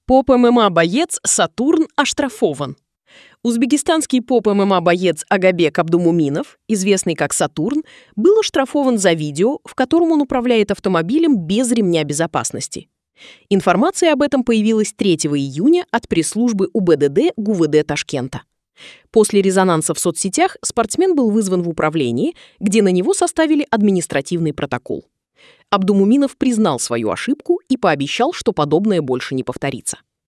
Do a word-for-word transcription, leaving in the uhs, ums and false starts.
Поп-ММА-боец Сатурн оштрафован. Узбекистанский поп-ММА-боец Агабек Абдумуминов, известный как Сатурн, был оштрафован за видео, в котором он управляет автомобилем без ремня безопасности. Информация об этом появилась третьего июня от пресс-службы УБДД ГУВД Ташкента. После резонанса в соцсетях спортсмен был вызван в управление, где на него составили административный протокол. Абдумуминов признал свою ошибку и пообещал, что подобное больше не повторится.